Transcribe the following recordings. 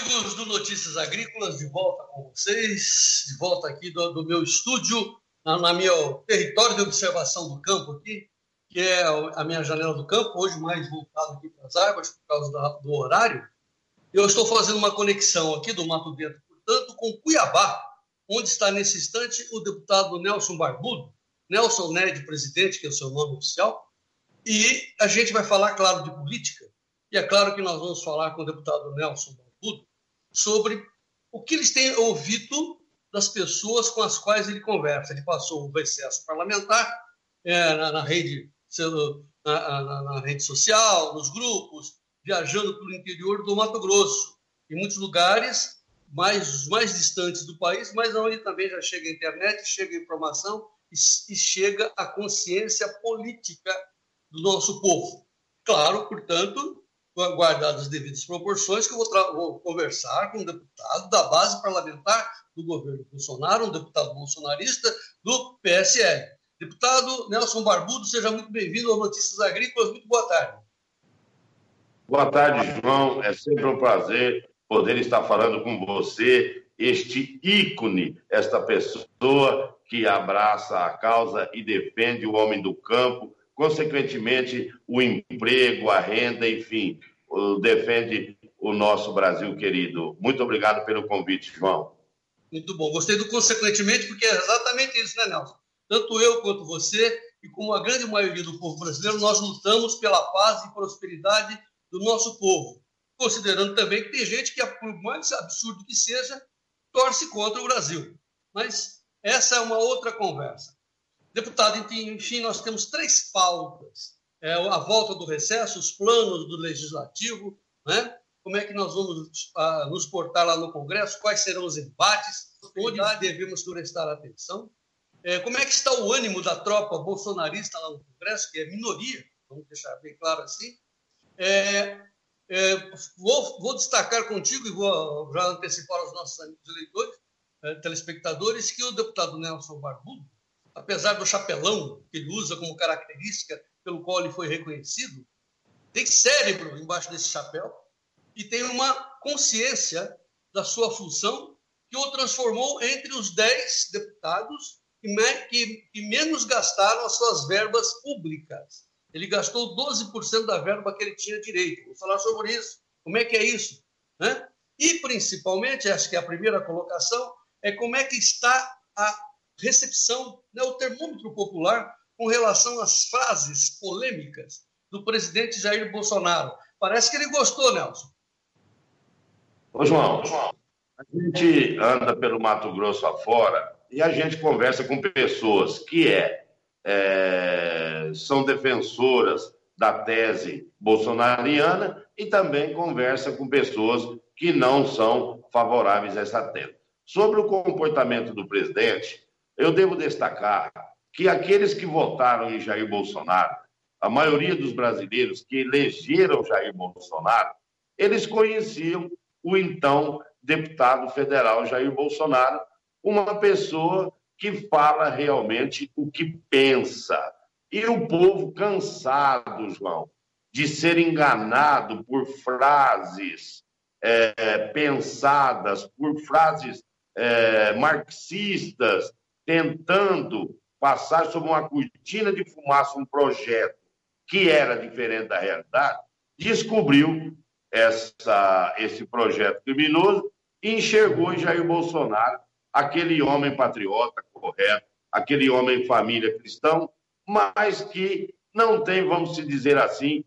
amigos do Notícias Agrícolas, de volta com vocês, de volta aqui do meu estúdio, na meu território de observação do campo aqui, que é a minha janela do campo, hoje mais voltado aqui para as árvores, por causa do horário. Eu estou fazendo uma conexão aqui do Mato Dentro, portanto, com Cuiabá, onde está nesse instante o deputado Nelson Barbudo, Nelson Ned, presidente, que é o seu nome oficial, e a gente vai falar, claro, de política, e é claro que nós vamos falar com o deputado Nelson Barbudo sobre o que eles têm ouvido das pessoas com as quais ele conversa. Ele passou o recesso parlamentar na rede social, nos grupos, viajando pelo interior do Mato Grosso, em muitos lugares mais distantes do país, mas onde também já chega a internet, chega a informação e chega a consciência política do nosso povo. Claro, portanto, guardadas as devidas proporções, que eu vou conversar com um deputado da base parlamentar do governo Bolsonaro, um deputado bolsonarista do PSL. Deputado Nelson Barbudo, seja muito bem-vindo ao Notícias Agrícolas. Muito boa tarde. Boa tarde, João. É sempre um prazer poder estar falando com você, este ícone, esta pessoa que abraça a causa e defende o homem do campo, consequentemente, o emprego, a renda, enfim, defende o nosso Brasil querido. Muito obrigado pelo convite, João. Muito bom. Gostei do consequentemente, porque é exatamente isso, né, Nelson? Tanto eu quanto você, e como a grande maioria do povo brasileiro, nós lutamos pela paz e prosperidade do nosso povo, considerando também que tem gente que, por mais absurdo que seja, torce contra o Brasil. Mas essa é uma outra conversa. Deputado, enfim, nós temos 3 pautas. A volta do recesso, os planos do Legislativo, né? Como é que nós vamos nos portar lá no Congresso, quais serão os embates, onde devemos prestar atenção. Como é que está o ânimo da tropa bolsonarista lá no Congresso, que é minoria, vamos deixar bem claro assim. Vou destacar contigo, e vou já antecipar aos nossos amigos eleitores, telespectadores, que o deputado Nelson Barbudo, apesar do chapelão que ele usa como característica pelo qual ele foi reconhecido, tem cérebro embaixo desse chapéu e tem uma consciência da sua função que o transformou entre os 10 deputados que menos gastaram as suas verbas públicas. Ele gastou 12% da verba que ele tinha direito. Vou falar sobre isso. Como é que é isso? Né? E, principalmente, acho que a primeira colocação é como é que está a recepção, né, o termômetro popular com relação às frases polêmicas do presidente Jair Bolsonaro. Parece que ele gostou, Nelson. Ô, João, a gente anda pelo Mato Grosso afora e a gente conversa com pessoas que são defensoras da tese bolsonariana e também conversa com pessoas que não são favoráveis a essa tese. Sobre o comportamento do presidente, eu devo destacar que aqueles que votaram em Jair Bolsonaro, a maioria dos brasileiros que elegeram Jair Bolsonaro, eles conheciam o então deputado federal Jair Bolsonaro, uma pessoa que fala realmente o que pensa. E o povo cansado, João, de ser enganado por frases pensadas, por frases marxistas, tentando passar sob uma cortina de fumaça um projeto que era diferente da realidade, descobriu esse projeto criminoso e enxergou em Jair Bolsonaro aquele homem patriota correto, aquele homem família cristão, mas que não tem, vamos dizer assim,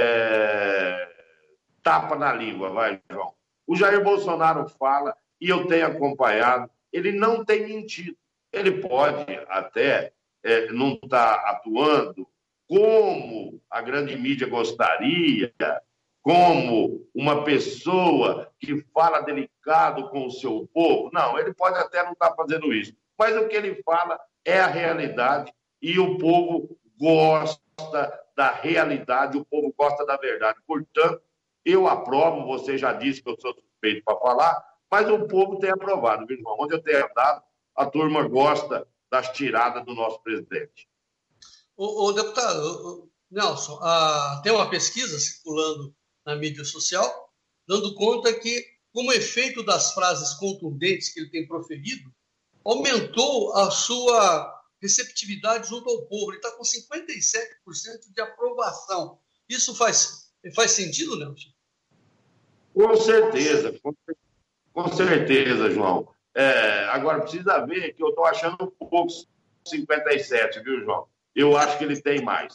tapa na língua, vai, João. O Jair Bolsonaro fala, e eu tenho acompanhado, ele não tem mentido. Ele pode até não estar atuando como a grande mídia gostaria, como uma pessoa que fala delicado com o seu povo. Não, ele pode até não estar fazendo isso. Mas o que ele fala é a realidade e o povo gosta da realidade, o povo gosta da verdade. Portanto, eu aprovo, você já disse que eu sou suspeito para falar, mas o povo tem aprovado, viu, João? Onde eu tenho dado, a turma gosta das tiradas do nosso presidente. O deputado Nelson, tem uma pesquisa circulando na mídia social, dando conta que como efeito das frases contundentes que ele tem proferido, aumentou a sua receptividade junto ao povo. Ele está com 57% de aprovação. Isso faz sentido, Nelson? Com certeza, com certeza, João. Agora, precisa ver que eu estou achando pouco 57, viu, João? Eu acho que ele tem mais.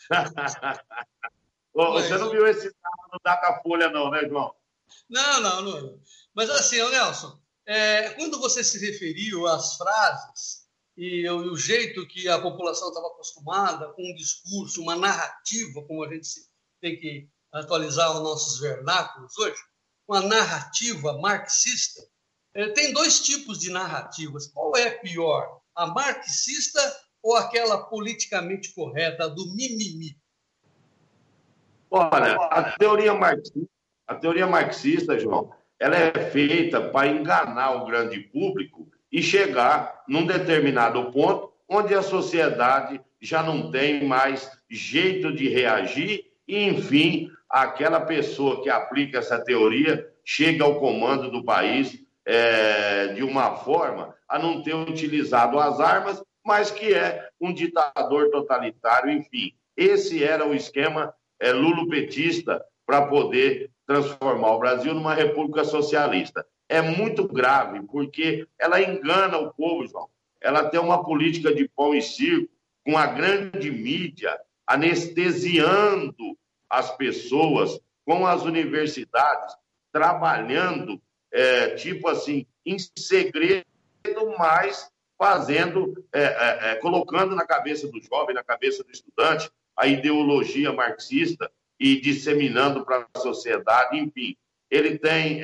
Você não viu esse dado no Datafolha, não, né, João? Não. Mas assim, Nelson, quando você se referiu às frases e o jeito que a população estava acostumada com um discurso, uma narrativa, como a gente tem que atualizar os nossos vernáculos hoje, uma narrativa marxista, tem dois tipos de narrativas. Qual é pior, a marxista ou aquela politicamente correta, do mimimi? Olha, a teoria marxista, João, ela é feita para enganar o grande público e chegar num determinado ponto onde a sociedade já não tem mais jeito de reagir e, enfim, aquela pessoa que aplica essa teoria chega ao comando do país de uma forma a não ter utilizado as armas, mas que é um ditador totalitário, enfim. Esse era o esquema lulopetista para poder transformar o Brasil numa república socialista. É muito grave, porque ela engana o povo, João. Ela tem uma política de pão e circo, com a grande mídia anestesiando as pessoas, com as universidades trabalhando, tipo assim, em segredo, mas fazendo, colocando na cabeça do jovem, na cabeça do estudante, a ideologia marxista e disseminando para a sociedade, enfim. Ele tem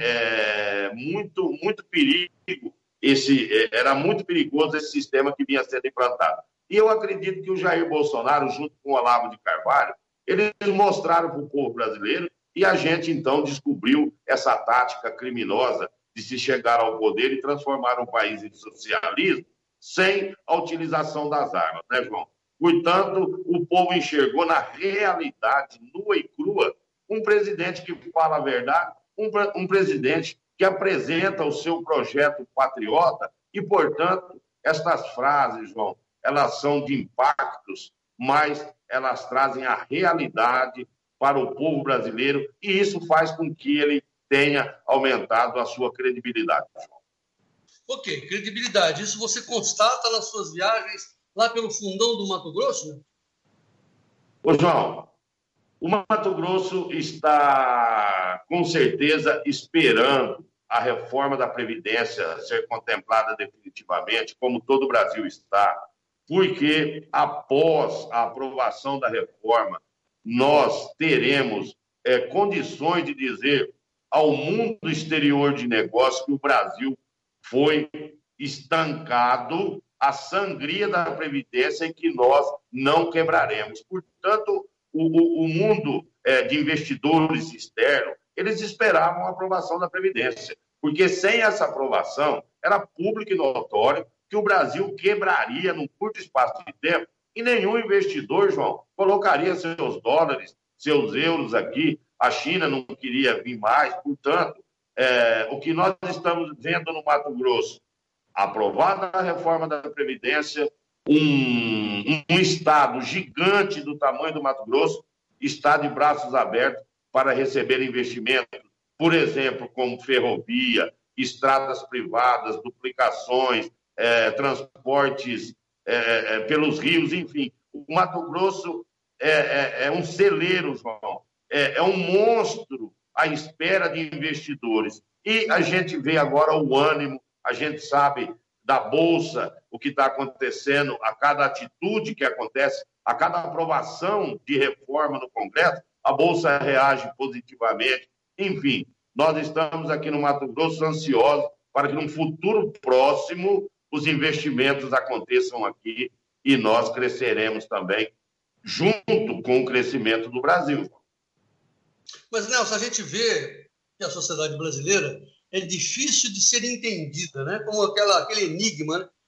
muito perigo, era muito perigoso esse sistema que vinha sendo implantado. E eu acredito que o Jair Bolsonaro, junto com o Olavo de Carvalho, eles mostraram para o povo brasileiro e a gente, então, descobriu essa tática criminosa de se chegar ao poder e transformar o país em socialismo sem a utilização das armas, né, João? Portanto, o povo enxergou na realidade nua e crua um presidente que fala a verdade, um presidente que apresenta o seu projeto patriota e, portanto, estas frases, João, elas são de impactos, mas elas trazem a realidade para o povo brasileiro e isso faz com que ele tenha aumentado a sua credibilidade. Ok, credibilidade. Isso você constata nas suas viagens lá pelo fundão do Mato Grosso, né? Ô, João, o Mato Grosso está, com certeza, esperando a reforma da Previdência ser contemplada definitivamente, como todo o Brasil está, porque após a aprovação da reforma, nós teremos condições de dizer ao mundo exterior de negócios que o Brasil foi estancado a sangria da Previdência e que nós não quebraremos. Portanto, o mundo de investidores externos, eles esperavam a aprovação da Previdência, porque sem essa aprovação, era público e notório que o Brasil quebraria num curto espaço de tempo e nenhum investidor, João, colocaria seus dólares, seus euros aqui. A China não queria vir mais, portanto, o que nós estamos vendo no Mato Grosso, aprovada a reforma da Previdência, um estado gigante do tamanho do Mato Grosso está de braços abertos para receber investimentos, por exemplo, como ferrovia, estradas privadas, duplicações, transportes pelos rios, enfim. O Mato Grosso é um celeiro, João, é um monstro à espera de investidores. E a gente vê agora o ânimo, a gente sabe da Bolsa, o que está acontecendo, a cada atitude que acontece, a cada aprovação de reforma no Congresso, a Bolsa reage positivamente. Enfim, nós estamos aqui no Mato Grosso ansiosos para que, num futuro próximo, os investimentos aconteçam aqui e nós cresceremos também junto com o crescimento do Brasil. Mas, Nelson, a gente vê que a sociedade brasileira é difícil de ser entendida, né? Como aquele enigma, né?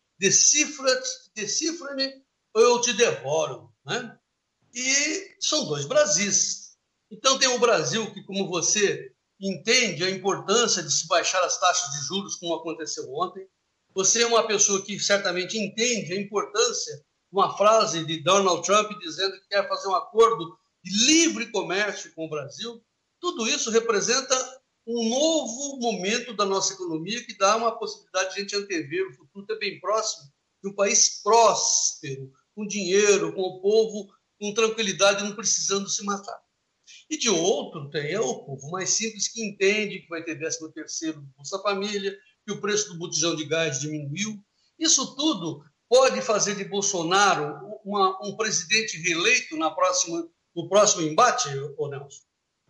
Decifra-me ou eu te devoro, né? E são dois Brasis. Então tem o Brasil que, como você entende a importância de se baixar as taxas de juros, como aconteceu ontem. Você é uma pessoa que certamente entende a importância de uma frase de Donald Trump dizendo que quer fazer um acordo de livre comércio com o Brasil. Tudo isso representa um novo momento da nossa economia que dá uma possibilidade de a gente antever o futuro bem próximo de um país próspero, com dinheiro, com o povo, com tranquilidade, não precisando se matar. E de outro, tem o povo mais simples que entende que vai ter 13º do Bolsa Família, que o preço do botijão de gás diminuiu. Isso tudo pode fazer de Bolsonaro um presidente reeleito no próximo embate, ô Nelson?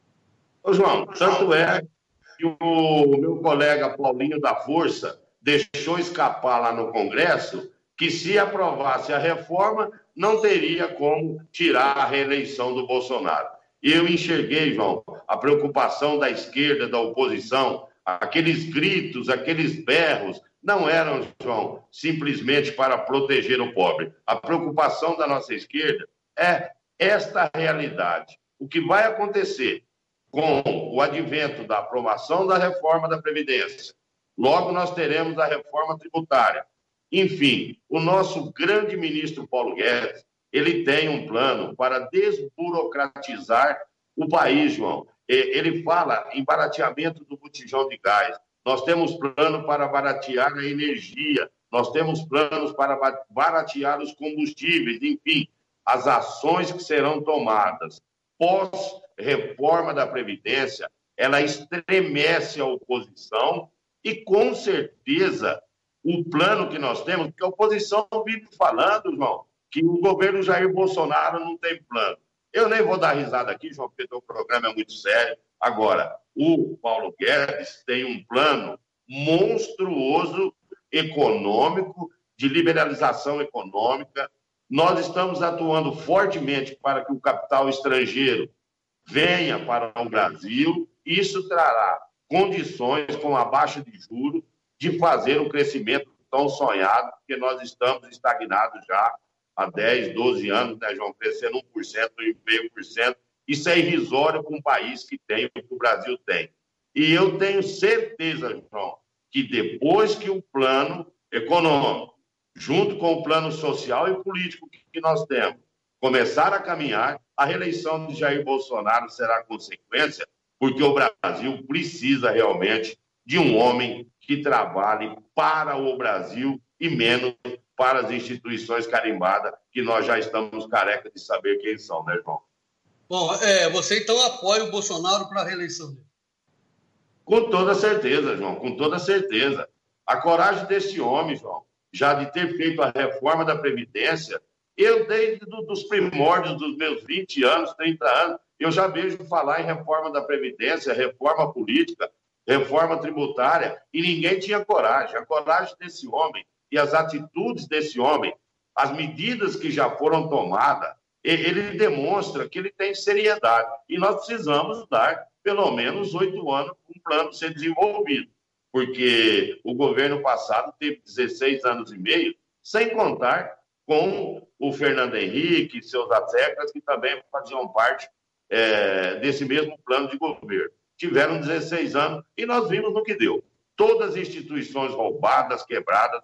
Ô, João, tanto é que o meu colega Paulinho da Força deixou escapar lá no Congresso que, se aprovasse a reforma, não teria como tirar a reeleição do Bolsonaro. E eu enxerguei, João, a preocupação da esquerda, da oposição, aqueles gritos, aqueles berros, não eram, João, simplesmente para proteger o pobre. A preocupação da nossa esquerda é esta realidade. O que vai acontecer com o advento da aprovação da reforma da Previdência? Logo nós teremos a reforma tributária. Enfim, o nosso grande ministro Paulo Guedes, ele tem um plano para desburocratizar o país, João. Ele fala em barateamento do botijão de gás. Nós temos plano para baratear a energia. Nós temos planos para baratear os combustíveis. Enfim, as ações que serão tomadas pós-reforma da Previdência, ela estremece a oposição e, com certeza, o plano que nós temos, porque a oposição vive falando, João, que o governo Jair Bolsonaro não tem plano. Eu nem vou dar risada aqui, João, porque o programa é muito sério. Agora, o Paulo Guedes tem um plano monstruoso econômico, de liberalização econômica. Nós estamos atuando fortemente para que o capital estrangeiro venha para o Brasil. Isso trará condições, com a baixa de juros, de fazer o crescimento tão sonhado, porque nós estamos estagnados já há 10, 12 anos, né, João? Crescendo 1%, 1,5%. Isso é irrisório para um país que tem o que o Brasil tem. E eu tenho certeza, João, que depois que o plano econômico, junto com o plano social e político que nós temos, começar a caminhar, a reeleição de Jair Bolsonaro será consequência, porque o Brasil precisa realmente de um homem que trabalhe para o Brasil e menos para as instituições carimbadas, que nós já estamos careca de saber quem são, né, João? Bom, você então apoia o Bolsonaro para a reeleição dele? Com toda certeza, João, com toda certeza. A coragem desse homem, João, já de ter feito a reforma da Previdência, eu, desde os primórdios dos meus 20 anos, 30 anos, eu já vejo falar em reforma da Previdência, reforma política, reforma tributária, e ninguém tinha coragem. A coragem desse homem e as atitudes desse homem, as medidas que já foram tomadas, ele demonstra que ele tem seriedade. E nós precisamos dar pelo menos 8 anos para um plano ser desenvolvido, porque o governo passado teve 16 anos e meio, sem contar com o Fernando Henrique e seus asseclas, que também faziam parte desse mesmo plano de governo. Tiveram 16 anos e nós vimos no que deu. Todas as instituições roubadas, quebradas,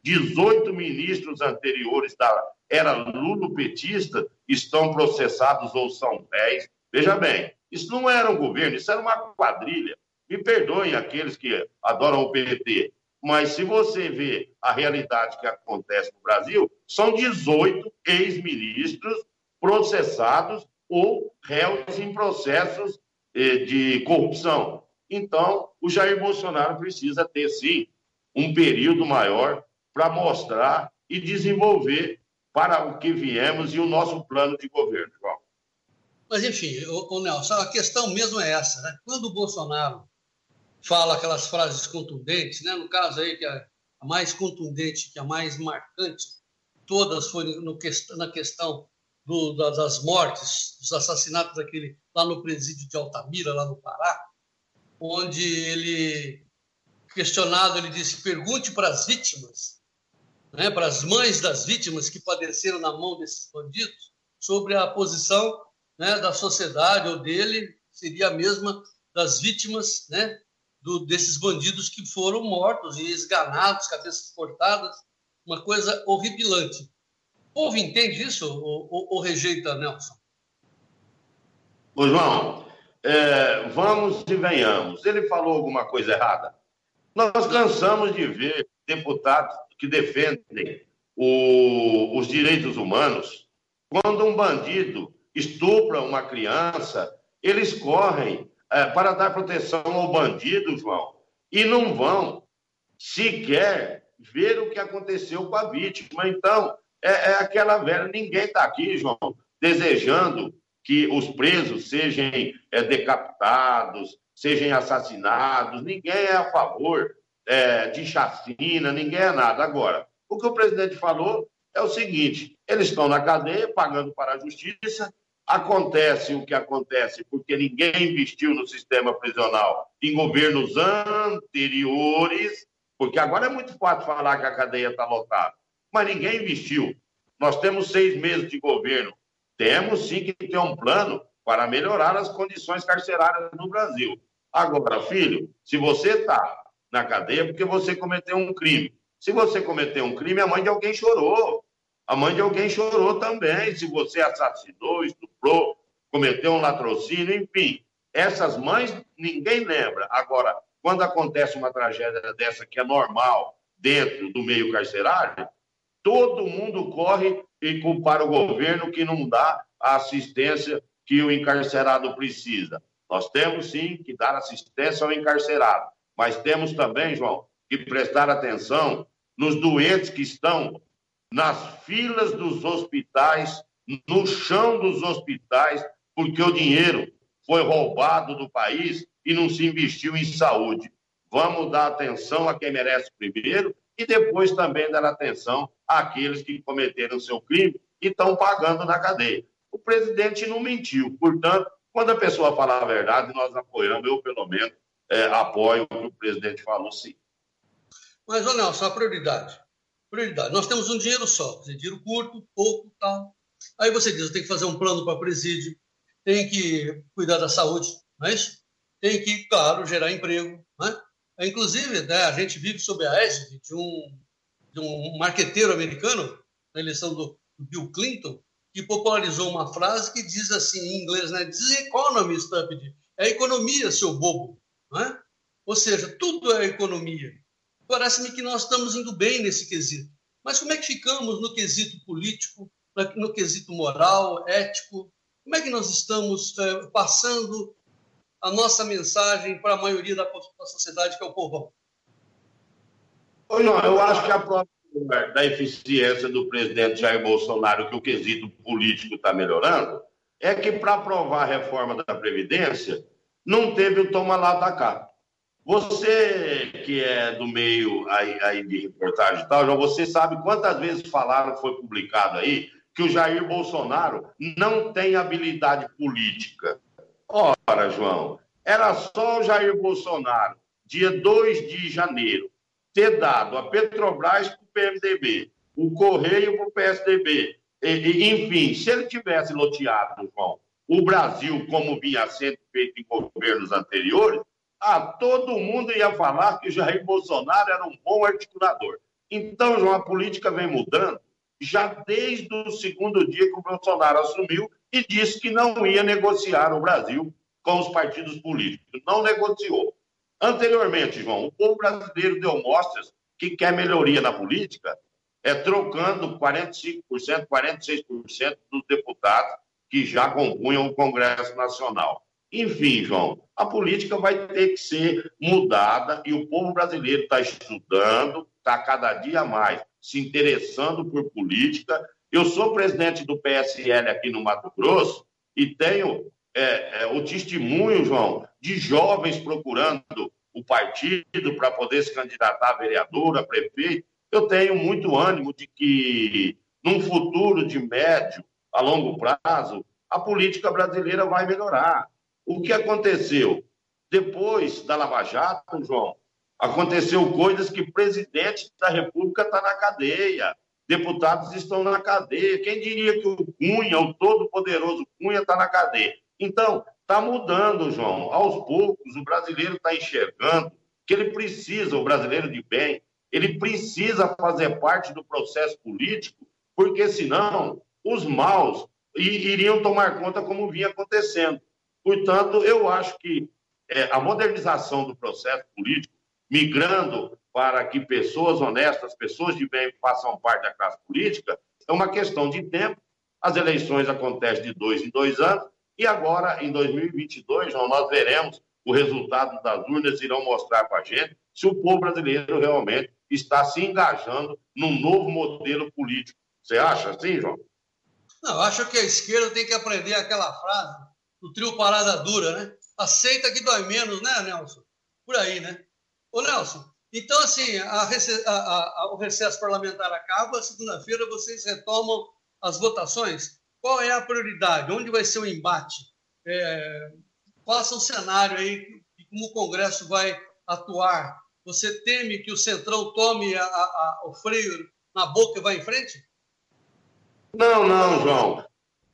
18 ministros anteriores da era lulopetista estão processados ou são réis. Veja bem, isso não era um governo, isso era uma quadrilha. Me perdoem aqueles que adoram o PT, mas se você vê a realidade que acontece no Brasil, são 18 ex-ministros processados ou réus em processos de corrupção. Então, o Jair Bolsonaro precisa ter, sim, um período maior para mostrar e desenvolver para o que viemos e o nosso plano de governo, João. Mas, enfim, Nelson, a questão mesmo é essa, né? Quando o Bolsonaro fala aquelas frases contundentes, né? No caso aí, que a mais contundente, que a mais marcante, todas foram na questão das mortes, dos assassinatos lá no presídio de Altamira, lá no Pará, onde ele, questionado, ele disse: pergunte para as vítimas, né, para as mães das vítimas que padeceram na mão desses bandidos, sobre a posição, né, da sociedade ou dele, seria a mesma das vítimas, né, desses bandidos que foram mortos e esganados, cabeças cortadas, uma coisa horripilante. O povo entende isso ou rejeita, Nelson? Ô, João, vamos e venhamos. Ele falou alguma coisa errada? Nós cansamos de ver deputados que defendem os direitos humanos. Quando um bandido estupra uma criança, eles correm para dar proteção ao bandido, João, e não vão sequer ver o que aconteceu com a vítima. Então, é aquela velha, ninguém está aqui, João, desejando que os presos sejam decapitados, sejam assassinados, ninguém é a favor de chacina, ninguém é nada. Agora, o que o presidente falou é o seguinte: eles estão na cadeia pagando para a justiça, acontece o que acontece porque ninguém investiu no sistema prisional em governos anteriores, porque agora é muito fácil falar que a cadeia está lotada, mas ninguém investiu. Nós temos 6 meses de governo, temos sim que ter um plano para melhorar as condições carcerárias no Brasil. Agora, filho, se você está na cadeia é porque você cometeu um crime. Se você cometeu um crime, a mãe de alguém chorou. A mãe de alguém chorou também. Se você assassinou, estuprou, cometeu um latrocínio, enfim. Essas mães, ninguém lembra. Agora, quando acontece uma tragédia dessa, que é normal dentro do meio carcerário, todo mundo corre e culpar o governo que não dá a assistência que o encarcerado precisa. Nós temos, sim, que dar assistência ao encarcerado, mas temos também, João, que prestar atenção nos doentes que estão nas filas dos hospitais, no chão dos hospitais, porque o dinheiro foi roubado do país e não se investiu em saúde. Vamos dar atenção a quem merece primeiro e depois também dar atenção àqueles que cometeram seu crime e estão pagando na cadeia. O presidente não mentiu, portanto, quando a pessoa fala a verdade, nós apoiamos, eu pelo menos apoio o que o presidente falou, sim. Mas, olha, Nelson, a prioridade. Nós temos um dinheiro só, dinheiro curto, pouco, tal. Aí você diz, tem que fazer um plano para presídio, tem que cuidar da saúde, não é isso? Tem que, claro, gerar emprego, né? Inclusive, né, a gente vive sob a égide de um marqueteiro americano, na eleição do Bill Clinton, que popularizou uma frase que diz assim em inglês, né? The economy, stupid. É a economia, seu bobo. Né? Ou seja, tudo é economia. Parece-me que nós estamos indo bem nesse quesito. Mas como é que ficamos no quesito político, no quesito moral, ético? Como é que nós estamos passando a nossa mensagem para a maioria da sociedade, que é o povão? Não, eu acho que a prova da eficiência do presidente Jair Bolsonaro, que o quesito político está melhorando, é que para aprovar a reforma da Previdência, não teve o toma lá da cá. Você que é do meio aí de reportagem e tal, João, você sabe quantas vezes falaram, foi publicado aí, que o Jair Bolsonaro não tem habilidade política. Ora, João, era só o Jair Bolsonaro, dia 2 de janeiro, ter dado a Petrobras para o PMDB, o Correio para o PSDB. Enfim, se ele tivesse loteado, João, o Brasil como vinha sendo feito em governos anteriores, todo mundo ia falar que Jair Bolsonaro era um bom articulador. Então, João, a política vem mudando já desde o segundo dia que o Bolsonaro assumiu e disse que não ia negociar o Brasil com os partidos políticos. Não negociou. Anteriormente, João, o povo brasileiro deu mostras que quer melhoria na política, trocando 45%, 46% dos deputados que já compunham o Congresso Nacional. Enfim, João, a política vai ter que ser mudada e o povo brasileiro está estudando, está cada dia mais se interessando por política. Eu sou presidente do PSL aqui no Mato Grosso e tenho o testemunho, João, de jovens procurando o partido para poder se candidatar a vereador, a prefeito. Eu tenho muito ânimo de que, num futuro de médio a longo prazo, a política brasileira vai melhorar. O que aconteceu? Depois da Lava Jato, João, aconteceu coisas que o presidente da República está na cadeia, deputados estão na cadeia. Quem diria que o Cunha, o todo-poderoso Cunha, está na cadeia? Então, está mudando, João. Aos poucos, o brasileiro está enxergando que ele precisa, o brasileiro de bem, ele precisa fazer parte do processo político, porque senão os maus iriam tomar conta como vinha acontecendo. Portanto, eu acho que a modernização do processo político, migrando para que pessoas honestas, pessoas de bem façam parte da classe política, é uma questão de tempo. As eleições acontecem de 2 em 2 anos, e agora, em 2022, João, nós veremos o resultado das urnas, irão mostrar para a gente se o povo brasileiro realmente está se engajando num novo modelo político. Você acha assim, João? Não, eu acho que a esquerda tem que aprender aquela frase do trio Parada Dura, né? Aceita que dói menos, né, Nelson? Por aí, né? Ô, Nelson, então, assim, o recesso parlamentar acaba, segunda-feira vocês retomam as votações. Qual é a prioridade? Onde vai ser o embate? Faça um cenário aí de como o Congresso vai atuar. Você teme que o Centrão tome o freio na boca e vá em frente? Não, João.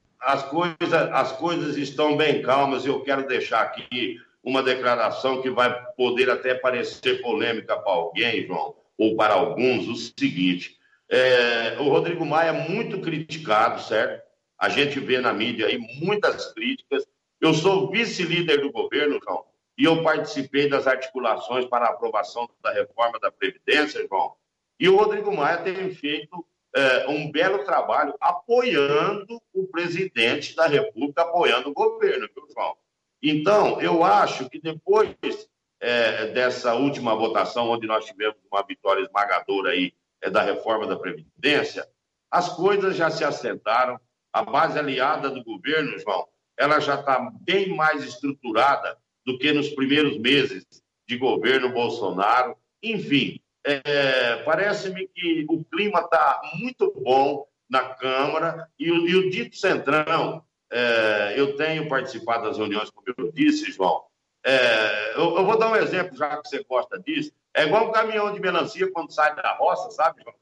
As coisas estão bem calmas. Eu quero deixar aqui uma declaração que vai poder até parecer polêmica para alguém, João, ou para alguns, o seguinte. O Rodrigo Maia é muito criticado, certo? A gente vê na mídia aí muitas críticas. Eu sou vice-líder do governo, João, e eu participei das articulações para a aprovação da reforma da Previdência, João. E o Rodrigo Maia tem feito um belo trabalho apoiando o presidente da República, apoiando o governo, viu, João? Então, eu acho que depois dessa última votação, onde nós tivemos uma vitória esmagadora aí da reforma da Previdência, as coisas já se assentaram, a base aliada do governo, João, ela já está bem mais estruturada do que nos primeiros meses de governo Bolsonaro. Enfim, parece-me que o clima está muito bom na Câmara e o dito Centrão, eu tenho participado das reuniões, como eu disse, João. Eu vou dar um exemplo, já que você gosta disso. É igual um caminhão de melancia quando sai da roça, sabe, João?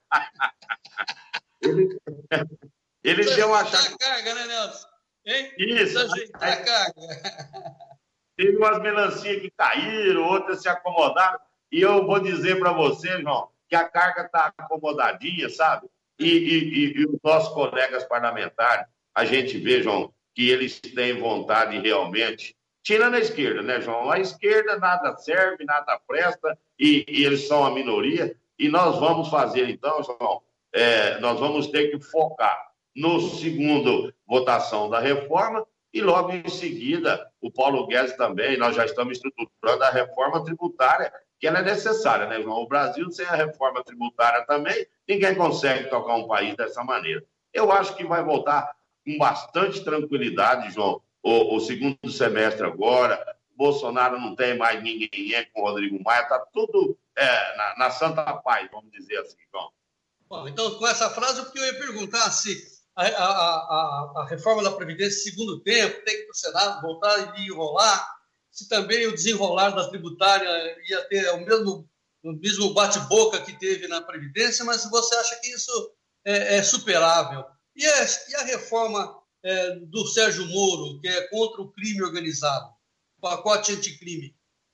Ele deu uma carga, né, Nelson? Hein? Isso. A carga. Teve umas melancias que caíram, outras se acomodaram. E eu vou dizer para você, João, que a carga está acomodadinha, sabe? E os nossos colegas parlamentares, a gente vê, João, que eles têm vontade realmente, tirando a esquerda, né, João? A esquerda nada serve, nada presta, e eles são a minoria. E nós vamos fazer, então, João, nós vamos ter que focar no segundo votação da reforma e logo em seguida o Paulo Guedes também, nós já estamos estruturando a reforma tributária, que ela é necessária, né, João? O Brasil sem a reforma tributária também, ninguém consegue tocar um país dessa maneira. Eu acho que vai voltar com bastante tranquilidade, João, o segundo semestre agora. Bolsonaro não tem mais ninguém com o Rodrigo Maia, está tudo na santa paz, vamos dizer assim, João. Bom, então, com essa frase, eu ia perguntar se a reforma da Previdência, segundo tempo, tem que ir para o Senado, voltar e enrolar, se também o desenrolar da tributária ia ter o mesmo bate-boca que teve na Previdência, mas você acha que isso é superável. E a reforma do Sérgio Moro, que é contra o crime organizado, o pacote anticrime?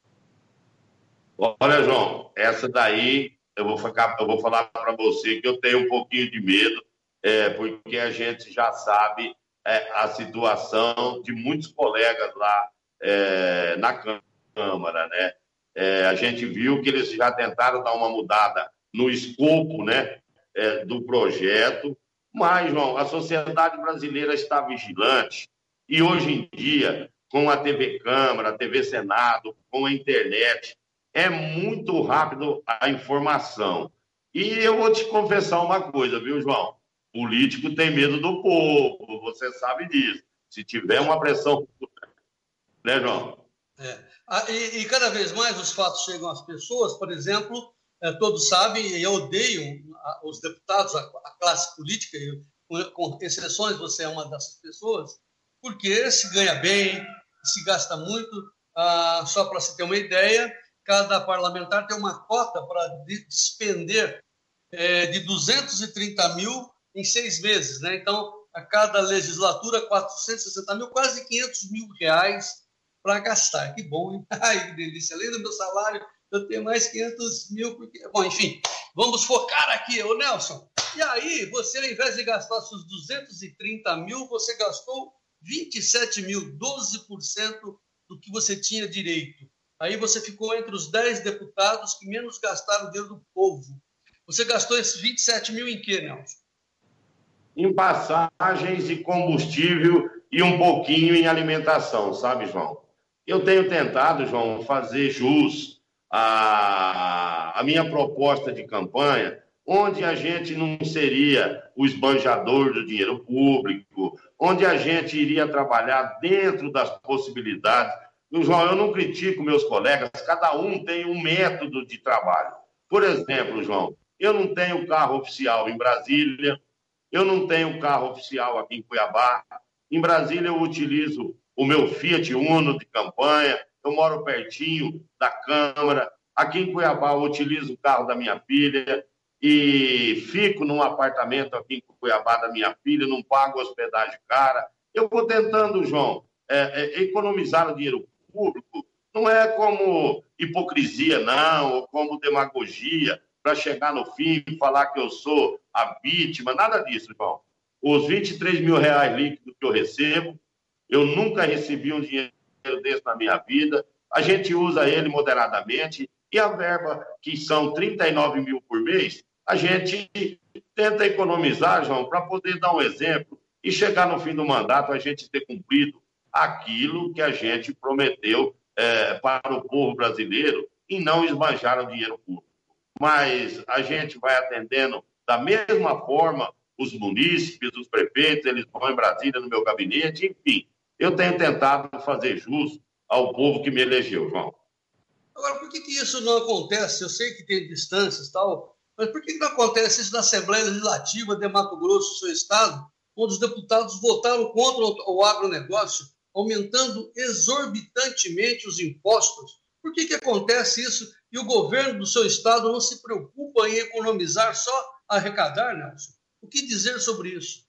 Olha, João, essa daí eu vou falar para você que eu tenho um pouquinho de medo, porque a gente já sabe a situação de muitos colegas lá na Câmara, né? A gente viu que eles já tentaram dar uma mudada no escopo, né, do projeto, mas, João, a sociedade brasileira está vigilante e hoje em dia, com a TV Câmara, a TV Senado, com a internet, é muito rápido a informação. E eu vou te confessar uma coisa, viu, João? Político tem medo do povo, você sabe disso. Se tiver uma pressão, né, João? E cada vez mais os fatos chegam às pessoas, por exemplo, todos sabem e odeiam os deputados, a classe política, com exceções, você é uma dessas pessoas, porque se ganha bem, se gasta muito. Só para você ter uma ideia, cada parlamentar tem uma cota para despender de 230 mil em 6 meses, né? Então, a cada legislatura 460 mil, quase 500 mil reais para gastar. Que bom, hein? Ai, que delícia. Além do meu salário, eu tenho mais 500 mil. Porque... Bom, enfim, vamos focar aqui, ô Nelson. E aí, você, ao invés de gastar seus 230 mil, você gastou 27 mil, 12% do que você tinha direito. Aí você ficou entre os 10 deputados que menos gastaram o dinheiro do povo. Você gastou esses 27 mil em quê, Nelson? Em passagens e combustível e um pouquinho em alimentação, sabe, João? Eu tenho tentado, João, fazer jus à minha proposta de campanha, onde a gente não seria o esbanjador do dinheiro público, onde a gente iria trabalhar dentro das possibilidades. João, eu não critico meus colegas, cada um tem um método de trabalho. Por exemplo, João, eu não tenho carro oficial em Brasília, eu não tenho carro oficial aqui em Cuiabá. Em Brasília eu utilizo o meu Fiat Uno de campanha, eu moro pertinho da Câmara. Aqui em Cuiabá eu utilizo o carro da minha filha e fico num apartamento aqui em Cuiabá da minha filha, não pago hospedagem cara. Eu vou tentando, João, economizar o dinheiro público, não é como hipocrisia, não, ou como demagogia, para chegar no fim e falar que eu sou a vítima, nada disso, irmão. Os 23 mil reais líquidos que eu recebo, eu nunca recebi um dinheiro desse na minha vida, a gente usa ele moderadamente, e a verba, que são 39 mil por mês, a gente tenta economizar, João, para poder dar um exemplo e chegar no fim do mandato a gente ter cumprido aquilo que a gente prometeu para o povo brasileiro e não esbanjar o dinheiro público. Mas a gente vai atendendo da mesma forma os munícipes, os prefeitos, eles vão em Brasília, no meu gabinete, enfim. Eu tenho tentado fazer jus ao povo que me elegeu, João. Agora, por que isso não acontece? Eu sei que tem distâncias e tal, mas por que não acontece isso na Assembleia Legislativa de Mato Grosso, seu estado, onde os deputados votaram contra o agronegócio, aumentando exorbitantemente os impostos? Por que acontece isso e o governo do seu estado não se preocupa em economizar, só arrecadar, Nelson? O que dizer sobre isso?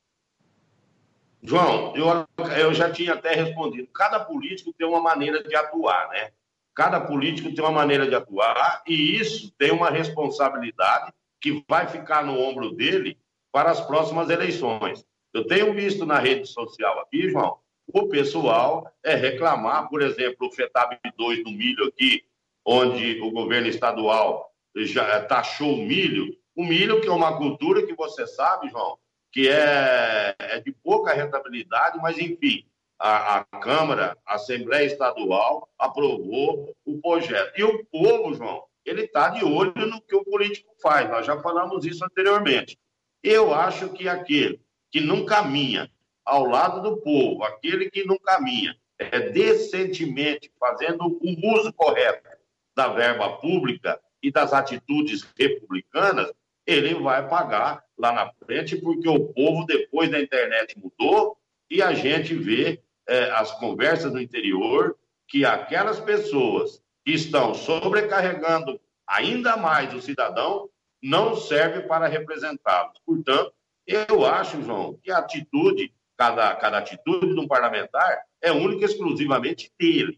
João, eu já tinha até respondido. Cada político tem uma maneira de atuar, né? Cada político tem uma maneira de atuar e isso tem uma responsabilidade que vai ficar no ombro dele para as próximas eleições. Eu tenho visto na rede social aqui, João, o pessoal reclamar, por exemplo, o FETAB 2 do milho aqui, onde o governo estadual já taxou o milho que é uma cultura que você sabe, João, que é de pouca rentabilidade, mas enfim, a Câmara, a Assembleia Estadual aprovou o projeto. E o povo, João, ele está de olho no que o político faz, nós já falamos isso anteriormente. Eu acho que aquele que não caminha ao lado do povo, aquele que não caminha decentemente, fazendo o uso correto da verba pública e das atitudes republicanas, ele vai pagar lá na frente, porque o povo, depois da internet, mudou e a gente vê as conversas no interior que aquelas pessoas que estão sobrecarregando ainda mais o cidadão não servem para representá-los. Portanto, eu acho, João, que a atitude, cada atitude de um parlamentar é única e exclusivamente dele.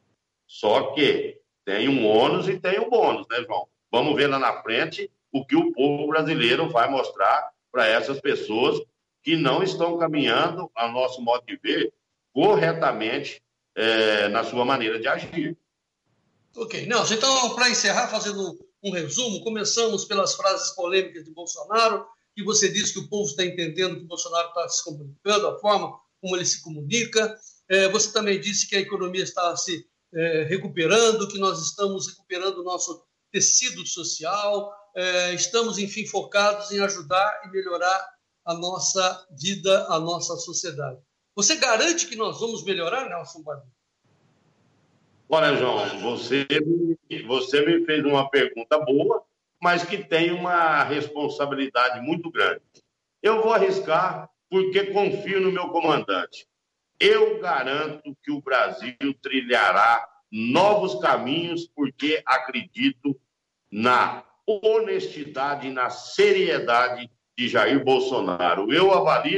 Só que tem um ônus e tem um bônus, né, João? Vamos ver lá na frente o que o povo brasileiro vai mostrar para essas pessoas que não estão caminhando, a nosso modo de ver, corretamente na sua maneira de agir. Ok, Nelson, então, para encerrar, fazendo um resumo, começamos pelas frases polêmicas de Bolsonaro, que você disse que o povo está entendendo que o Bolsonaro está se comunicando, a forma como ele se comunica. Você também disse que a economia está se recuperando, que nós estamos recuperando o nosso tecido social, estamos, enfim, focados em ajudar e melhorar a nossa vida, a nossa sociedade. Você garante que nós vamos melhorar, Nelson Barbudo? Olha, João, você me fez uma pergunta boa, mas que tem uma responsabilidade muito grande. Eu vou arriscar porque confio no meu comandante. Eu garanto que o Brasil trilhará novos caminhos porque acredito na honestidade e na seriedade de Jair Bolsonaro. Eu avalizo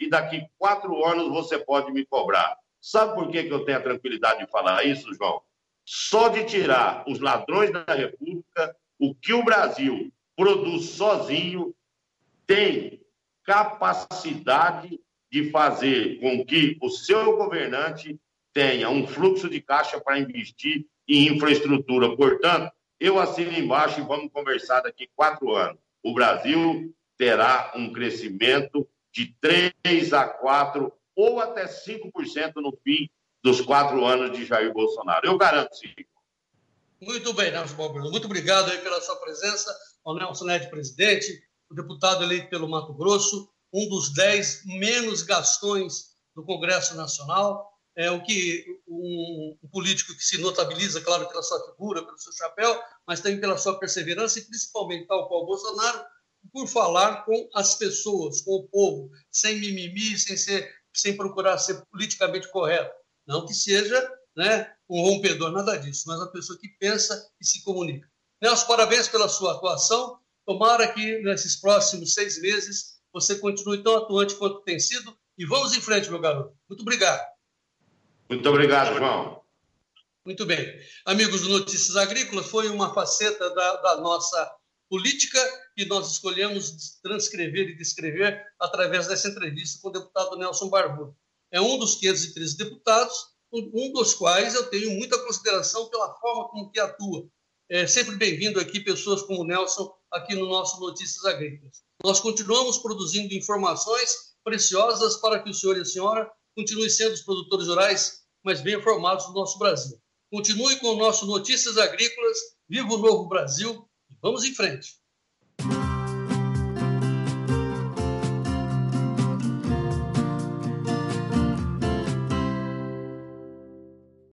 e daqui 4 anos você pode me cobrar. Sabe por que eu tenho a tranquilidade de falar isso, João? Só de tirar os ladrões da República, o que o Brasil produz sozinho tem capacidade de fazer com que o seu governante tenha um fluxo de caixa para investir em infraestrutura. Portanto, eu assino embaixo e vamos conversar daqui 4 anos. O Brasil terá um crescimento de 3 a 4 ou até 5% no fim dos 4 anos de Jair Bolsonaro. Eu garanto, sim. Muito bem, Nelson Balbino. Muito obrigado aí pela sua presença, ao Nelson Ned, presidente, o deputado eleito pelo Mato Grosso, um dos 10 menos gastões do Congresso Nacional, o que um político que se notabiliza, claro, pela sua figura, pelo seu chapéu, mas também pela sua perseverança e principalmente, tal qual o Bolsonaro, por falar com as pessoas, com o povo, sem mimimi, sem procurar ser politicamente correto. Não que seja, né, um rompedor, nada disso, mas uma pessoa que pensa e se comunica. Nelson, parabéns pela sua atuação. Tomara que nesses próximos 6 meses você continue tão atuante quanto tem sido. E vamos em frente, meu garoto. Muito obrigado. Muito obrigado, João. Muito bem. Amigos do Notícias Agrícolas, foi uma faceta da nossa política que nós escolhemos transcrever e descrever através dessa entrevista com o deputado Nelson Barbudo. É um dos 513 deputados, um dos quais eu tenho muita consideração pela forma como que atua. É sempre bem-vindo aqui pessoas como o Nelson aqui no nosso Notícias Agrícolas. Nós continuamos produzindo informações preciosas para que o senhor e a senhora continuem sendo os produtores rurais mais bem informados do nosso Brasil. Continue com o nosso Notícias Agrícolas, viva o novo Brasil e vamos em frente.